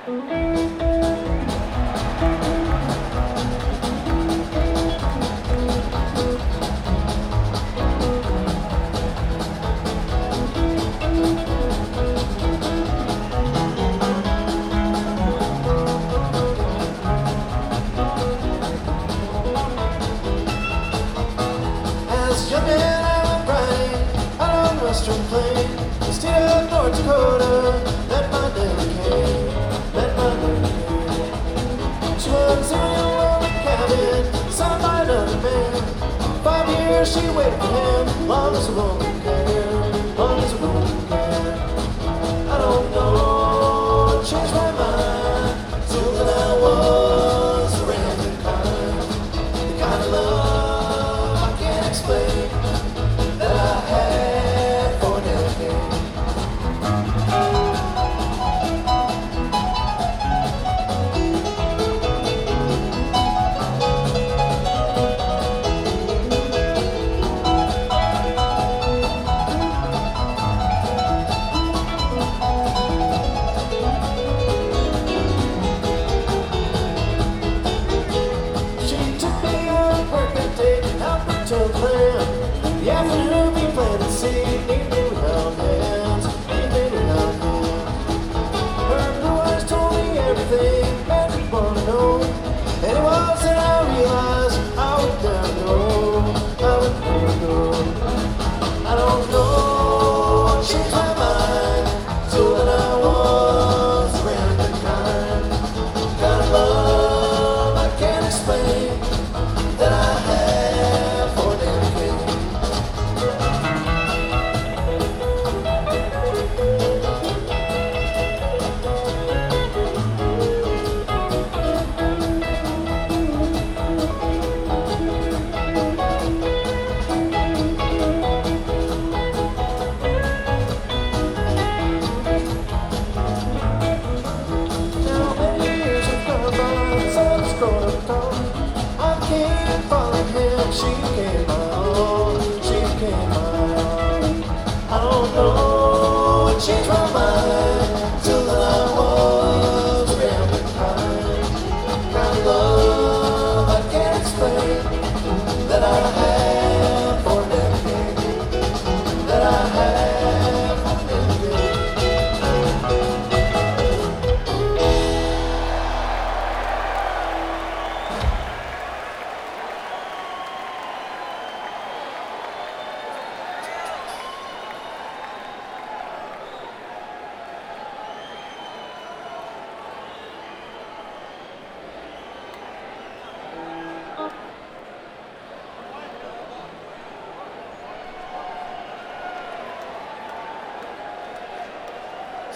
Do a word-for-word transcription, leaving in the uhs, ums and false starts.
Young man, I'm riding out on Western Plain, the state of North Dakota. Met my daddy came, met my daddy came. She was in a lonely cabin, signed by another man. Five years she waited for him, long as a woman can, long as a woman can. I don't know, changed my mind, till that I was around the kind, the kind of love I can't explain. The afternoon we planted seed, evening we held hands, evening we held hands. Her blue eyes told me everything that we wanna know, and it was then I realized I would never go, I would never go. I don't know, changed my mind, so that I was around the kind, kind of love I can't explain, that I had. She came on, she came on. I don't know, she's right.